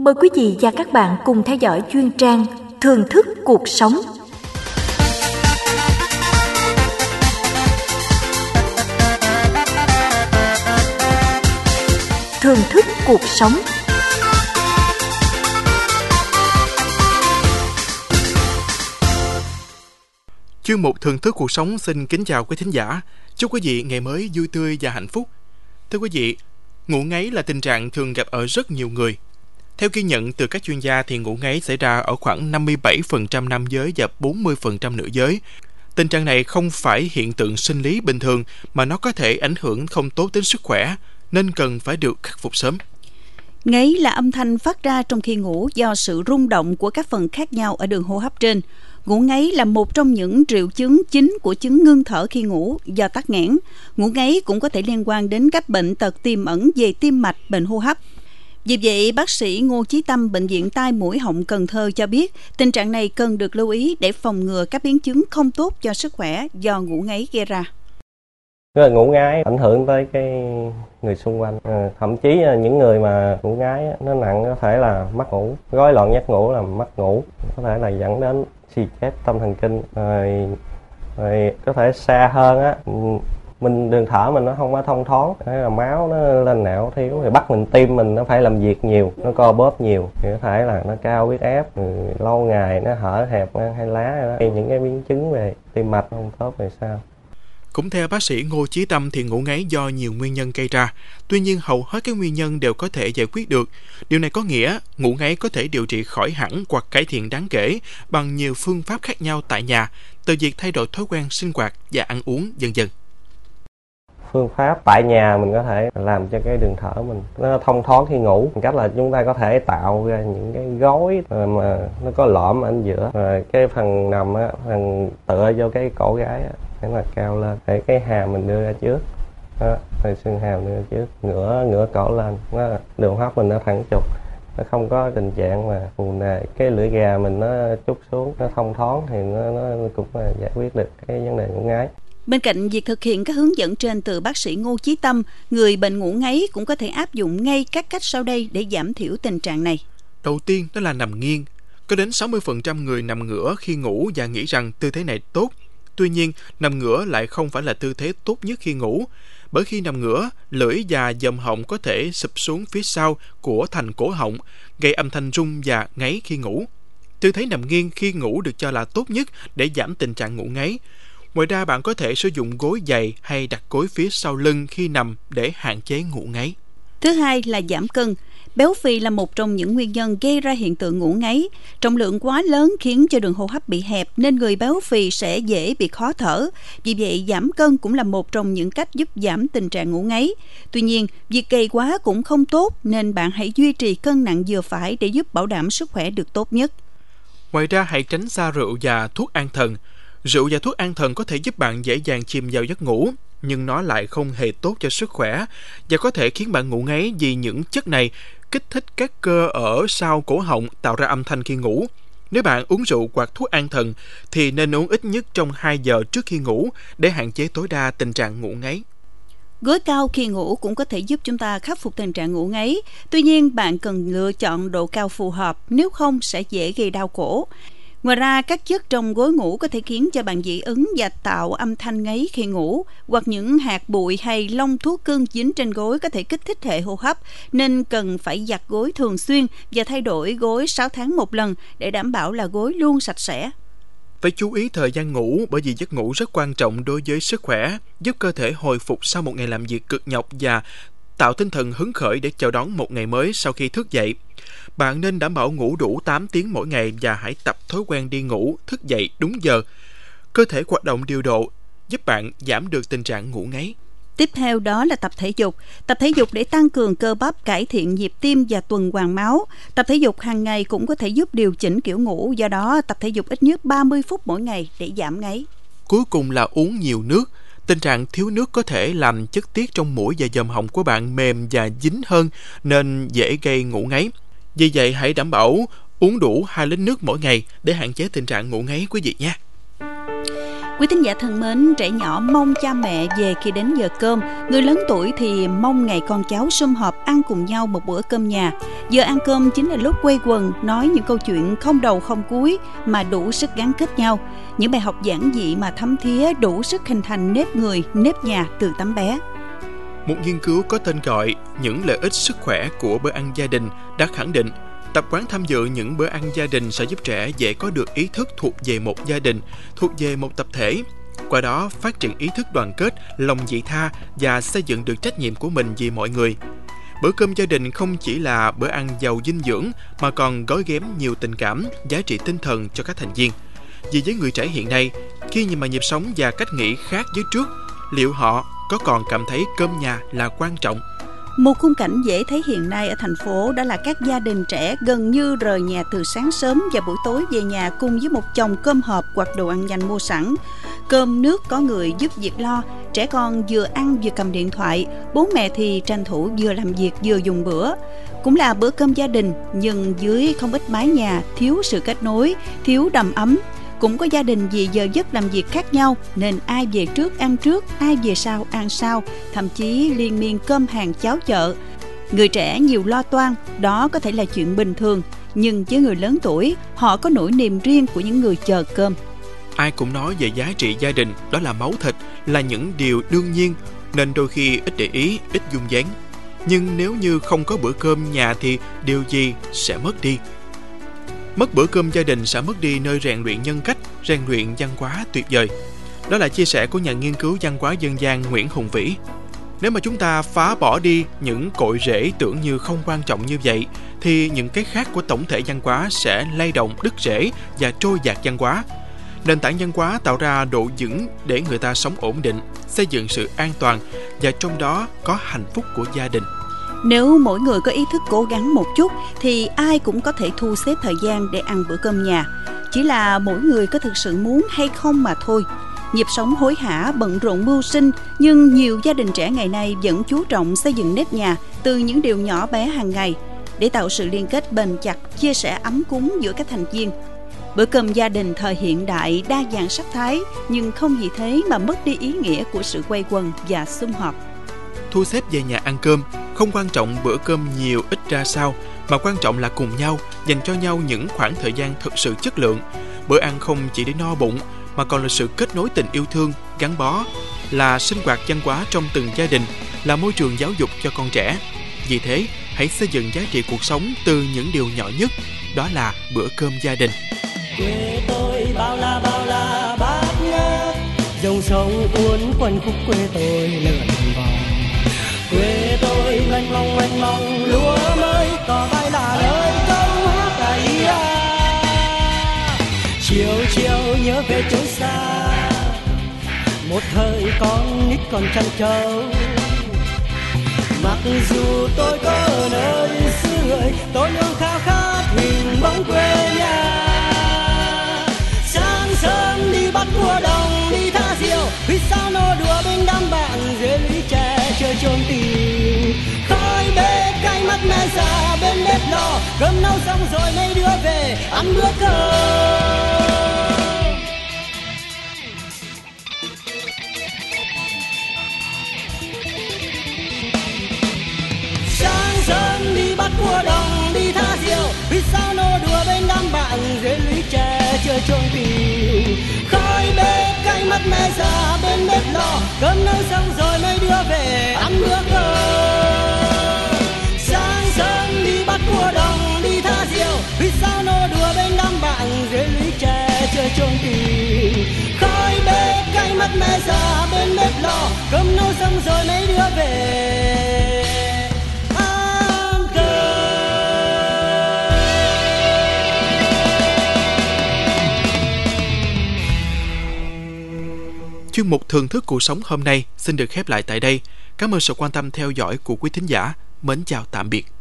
Mời quý vị và các bạn cùng theo dõi chuyên trang Thưởng thức cuộc sống. Thưởng thức cuộc sống. Chuyên mục Thưởng thức cuộc sống xin kính chào quý thính giả. Chúc quý vị ngày mới vui tươi và hạnh phúc. Thưa quý vị, ngủ ngáy là tình trạng thường gặp ở rất nhiều người. Theo ghi nhận từ các chuyên gia thì ngủ ngáy xảy ra ở khoảng 57% nam giới và 40% nữ giới. Tình trạng này không phải hiện tượng sinh lý bình thường mà nó có thể ảnh hưởng không tốt đến sức khỏe, nên cần phải được khắc phục sớm. Ngáy là âm thanh phát ra trong khi ngủ do sự rung động của các phần khác nhau ở đường hô hấp trên. Ngủ ngáy là một trong những triệu chứng chính của chứng ngưng thở khi ngủ do tắc nghẽn. Ngủ ngáy cũng có thể liên quan đến các bệnh tật tiềm ẩn về tim mạch, bệnh hô hấp. Vì vậy, bác sĩ Ngô Chí Tâm, Bệnh viện Tai Mũi Họng Cần Thơ cho biết tình trạng này cần được lưu ý để phòng ngừa các biến chứng không tốt cho sức khỏe do ngủ ngáy gây ra. Ngủ ngáy ảnh hưởng tới cái người xung quanh, thậm chí những người mà ngủ ngáy nó nặng có thể là mất ngủ, rối loạn giấc ngủ là mất ngủ, có thể là dẫn đến suy chết tâm thần kinh, rồi có thể xa hơn á, mình đường thở mình nó không có thông thoáng, hay là máu nó lên não thiếu, thì bắt mình tim mình nó phải làm việc nhiều, nó co bóp nhiều, thì có thể là nó cao huyết áp, lâu ngày nó hở hẹp hay lá đó. Những cái biến chứng về tim mạch không tốt thì sao? Cũng theo bác sĩ Ngô Chí Tâm thì ngủ ngáy do nhiều nguyên nhân gây ra. Tuy nhiên hầu hết các nguyên nhân đều có thể giải quyết được. Điều này có nghĩa ngủ ngáy có thể điều trị khỏi hẳn hoặc cải thiện đáng kể bằng nhiều phương pháp khác nhau tại nhà, từ việc thay đổi thói quen sinh hoạt và ăn uống dần dần. Phương pháp tại nhà mình có thể làm cho cái đường thở mình nó thông thoáng khi ngủ. Cách là chúng ta có thể tạo ra những cái gối mà nó có lõm ở giữa, rồi cái phần nằm á, phần tựa vô cái cổ gái á, để là cao lên, để cái hàm mình đưa ra trước, đó, rồi xương hàm đưa ra trước, ngửa cổ lên, đường hấp mình nó thẳng trục, nó không có tình trạng mà phù nề, cái lưỡi gà mình nó trút xuống, nó thông thoáng thì nó cũng giải quyết được cái vấn đề ngủ ngáy. Bên cạnh việc thực hiện các hướng dẫn trên từ bác sĩ Ngô Chí Tâm, người bệnh ngủ ngáy cũng có thể áp dụng ngay các cách sau đây để giảm thiểu tình trạng này. Đầu tiên đó là nằm nghiêng. Có đến 60% người nằm ngửa khi ngủ và nghĩ rằng tư thế này tốt. Tuy nhiên, nằm ngửa lại không phải là tư thế tốt nhất khi ngủ. Bởi khi nằm ngửa, lưỡi và dòm họng có thể sụp xuống phía sau của thành cổ họng, gây âm thanh rung và ngáy khi ngủ. Tư thế nằm nghiêng khi ngủ được cho là tốt nhất để giảm tình trạng ngủ ngáy. Ngoài ra, bạn có thể sử dụng gối dày hay đặt gối phía sau lưng khi nằm để hạn chế ngủ ngáy. Thứ hai là giảm cân. Béo phì là một trong những nguyên nhân gây ra hiện tượng ngủ ngáy. Trọng lượng quá lớn khiến cho đường hô hấp bị hẹp nên người béo phì sẽ dễ bị khó thở. Vì vậy, giảm cân cũng là một trong những cách giúp giảm tình trạng ngủ ngáy. Tuy nhiên, việc gầy quá cũng không tốt nên bạn hãy duy trì cân nặng vừa phải để giúp bảo đảm sức khỏe được tốt nhất. Ngoài ra, hãy tránh xa rượu và thuốc an thần. Rượu và thuốc an thần có thể giúp bạn dễ dàng chìm vào giấc ngủ, nhưng nó lại không hề tốt cho sức khỏe và có thể khiến bạn ngủ ngáy vì những chất này kích thích các cơ ở sau cổ họng tạo ra âm thanh khi ngủ. Nếu bạn uống rượu hoặc thuốc an thần thì nên uống ít nhất trong 2 giờ trước khi ngủ để hạn chế tối đa tình trạng ngủ ngáy. Gối cao khi ngủ cũng có thể giúp chúng ta khắc phục tình trạng ngủ ngáy. Tuy nhiên, bạn cần lựa chọn độ cao phù hợp, nếu không sẽ dễ gây đau cổ. Ngoài ra, các chất trong gối ngủ có thể khiến cho bạn dị ứng và tạo âm thanh ngáy khi ngủ, hoặc những hạt bụi hay lông thú cưng dính trên gối có thể kích thích hệ hô hấp, nên cần phải giặt gối thường xuyên và thay đổi gối 6 tháng một lần để đảm bảo là gối luôn sạch sẽ. Phải chú ý thời gian ngủ bởi vì giấc ngủ rất quan trọng đối với sức khỏe, giúp cơ thể hồi phục sau một ngày làm việc cực nhọc và tạo tinh thần hứng khởi để chào đón một ngày mới sau khi thức dậy. Bạn nên đảm bảo ngủ đủ 8 tiếng mỗi ngày và hãy tập thói quen đi ngủ, thức dậy đúng giờ. Cơ thể hoạt động điều độ giúp bạn giảm được tình trạng ngủ ngáy. Tiếp theo đó là tập thể dục. Tập thể dục để tăng cường cơ bắp, cải thiện nhịp tim và tuần hoàn máu. Tập thể dục hàng ngày cũng có thể giúp điều chỉnh kiểu ngủ, do đó tập thể dục ít nhất 30 phút mỗi ngày để giảm ngáy. Cuối cùng là uống nhiều nước. Tình trạng thiếu nước có thể làm chất tiết trong mũi và dòm họng của bạn mềm và dính hơn nên dễ gây ngủ ngáy. Vì vậy hãy đảm bảo uống đủ 2 lít nước mỗi ngày để hạn chế tình trạng ngủ ngáy quý vị nhé. Quý thính giả thân mến, trẻ nhỏ mong cha mẹ về khi đến giờ cơm, người lớn tuổi thì mong ngày con cháu sum họp ăn cùng nhau một bữa cơm nhà. Giờ ăn cơm chính là lúc quây quần nói những câu chuyện không đầu không cuối mà đủ sức gắn kết nhau. Những bài học giản dị mà thấm thía đủ sức hình thành nếp người, nếp nhà từ tấm bé. Một nghiên cứu có tên gọi Những lợi ích sức khỏe của bữa ăn gia đình đã khẳng định tập quán tham dự những bữa ăn gia đình sẽ giúp trẻ dễ có được ý thức thuộc về một gia đình, thuộc về một tập thể. Qua đó, phát triển ý thức đoàn kết, lòng vị tha và xây dựng được trách nhiệm của mình vì mọi người. Bữa cơm gia đình không chỉ là bữa ăn giàu dinh dưỡng mà còn gói ghém nhiều tình cảm, giá trị tinh thần cho các thành viên. Vì với người trẻ hiện nay, khi mà nhịp sống và cách nghĩ khác với trước, liệu họ có còn cảm thấy cơm nhà là quan trọng? Một khung cảnh dễ thấy hiện nay ở thành phố đó là các gia đình trẻ gần như rời nhà từ sáng sớm và buổi tối về nhà cùng với một chồng cơm hộp hoặc đồ ăn nhanh mua sẵn. Cơm nước có người giúp việc lo, trẻ con vừa ăn vừa cầm điện thoại, bố mẹ thì tranh thủ vừa làm việc vừa dùng bữa. Cũng là bữa cơm gia đình nhưng dưới không ít mái nhà, thiếu sự kết nối, thiếu đầm ấm. Cũng có gia đình vì giờ giấc làm việc khác nhau nên ai về trước ăn trước, ai về sau ăn sau, thậm chí liên miên cơm hàng cháo chợ. Người trẻ nhiều lo toan, đó có thể là chuyện bình thường, nhưng với người lớn tuổi, họ có nỗi niềm riêng của những người chờ cơm. Ai cũng nói về giá trị gia đình, đó là máu thịt, là những điều đương nhiên, nên đôi khi ít để ý, ít dung dáng. Nhưng nếu như không có bữa cơm nhà thì điều gì sẽ mất đi? Mất bữa cơm gia đình sẽ mất đi nơi rèn luyện nhân cách, rèn luyện văn hóa tuyệt vời. Đó là chia sẻ của nhà nghiên cứu văn hóa dân gian Nguyễn Hùng Vĩ. Nếu mà chúng ta phá bỏ đi những cội rễ tưởng như không quan trọng như vậy, thì những cái khác của tổng thể văn hóa sẽ lay động đứt rễ và trôi dạt văn hóa. Nền tảng văn hóa tạo ra độ vững để người ta sống ổn định, xây dựng sự an toàn và trong đó có hạnh phúc của gia đình. Nếu mỗi người có ý thức cố gắng một chút thì ai cũng có thể thu xếp thời gian để ăn bữa cơm nhà. Chỉ là mỗi người có thực sự muốn hay không mà thôi. Nhịp sống hối hả, bận rộn mưu sinh, nhưng nhiều gia đình trẻ ngày nay vẫn chú trọng xây dựng nếp nhà từ những điều nhỏ bé hàng ngày để tạo sự liên kết bền chặt, chia sẻ ấm cúng giữa các thành viên. Bữa cơm gia đình thời hiện đại đa dạng sắc thái, nhưng không vì thế mà mất đi ý nghĩa của sự quây quần và sum họp. Thu xếp về nhà ăn cơm, không quan trọng bữa cơm nhiều ít ra sao, mà quan trọng là cùng nhau, dành cho nhau những khoảng thời gian thực sự chất lượng. Bữa ăn không chỉ để no bụng, mà còn là sự kết nối tình yêu thương, gắn bó, là sinh hoạt văn hóa trong từng gia đình, là môi trường giáo dục cho con trẻ. Vì thế, hãy xây dựng giá trị cuộc sống từ những điều nhỏ nhất, đó là bữa cơm gia đình. Quê tôi bao la bát ngát, dòng sông uốn quanh khúc quê tôi lượn vòng. Quê tôi mênh mông lúa mới cỏ bay là lời câu hát ấy à. Chiều nhớ về chốn xa, một thời con nít còn chăn trâu. Mặc dù tôi có ở nơi xứ người, tôi luôn khao khát hình bóng quê nhà. Sáng sớm đi bắt cua đồng, đi thả diều, vì sao nô đùa bên đám bạn dưới lũy tre chơi chôn tìm. Khói bếp cay mắt mẹ già bên bếp lò, cơm nấu xong rồi mấy đứa về ăn bữa cơm. Sáng sớm đi bắt cua đồng, đi thả diều, vì sao nô đùa bên đám bạn dưới lũy tre chơi chôn tìm. Khói bếp cay mắt mẹ già bên bếp lò, cơm nấu xong rồi mấy đứa về ăn bữa cơm. Sáng sớm đi bắt cua đồng, đi thả diều, vì sao nô đùa bên đám bạn dưới lũy tre chơi chôn tìm. Khói bếp cay mắt mẹ già bên bếp lò, cơm nấu xong rồi mấy đứa về. Chuyên mục Thưởng thức cuộc sống hôm nay xin được khép lại tại đây. Cảm ơn sự quan tâm theo dõi của quý thính giả. Mến chào tạm biệt.